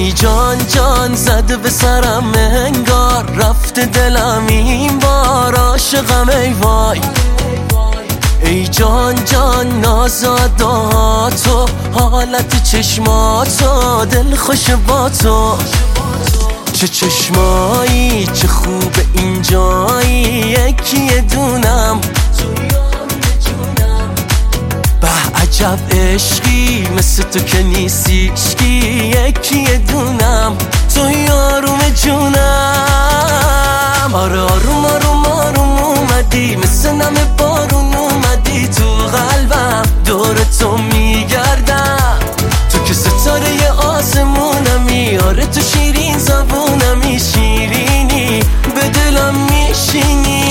ای جان جان زده به سرم انگار رفته دلم این بار عاشقم ای وای. ای جان جان ناز و اداهاتو حالت چشماتو دل خوش با تو. چه چشمایی چه خوب اینجایی یکی دونم به عجب عشقی مثل تو که نیستیشکی یکی دونم تو یاروم جونم. آره آروم آروم آروم اومدی مثل نم بارون اومدی تو قلبم دور تو میگردم تو که ستاره آسمونمی. آره تو شیرین زبونمی شیرینی به دلم میشینی.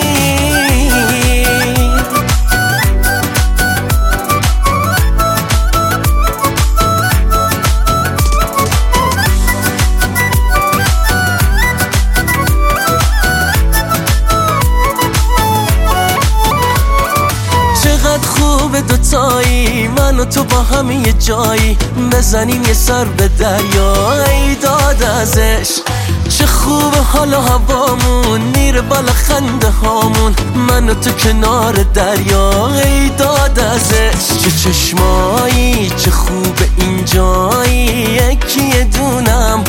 خوبه دوتایی من و تو با هم یه جایی بزنیم یه سر به دریا ای داد ازش. چه خوبه حالا هوامون میره بالا خنده هامون من و تو کنار دریا ای داد ازش. چه چشمایی چه خوبه اینجایی یکی دونم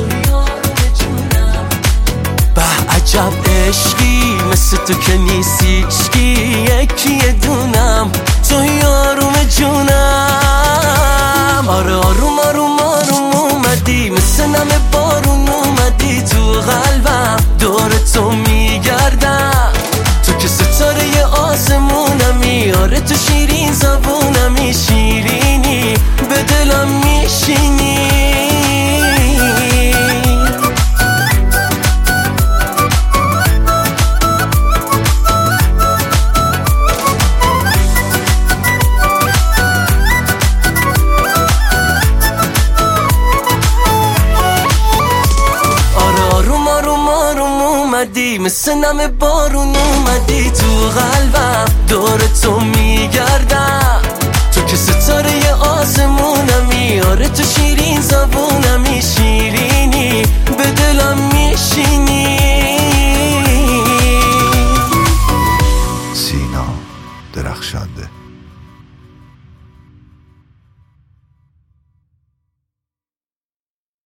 به عجب عشقی مثل تو که نیستیشکی یکی دونم تو یاروم جونم. آره آروم آروم آروم اومدی مثل نم بارون اومدی تو قلبم دور تو میگردم تو که ستاره آسمونمی. آره تو شیرین زبونمی شیرینی به دلم میشینی. مثل نم بارون اومدی تو قلبم دور تو میگردم تو که ستاره آسمونمی. آره تو شیرین زبونمی شیرین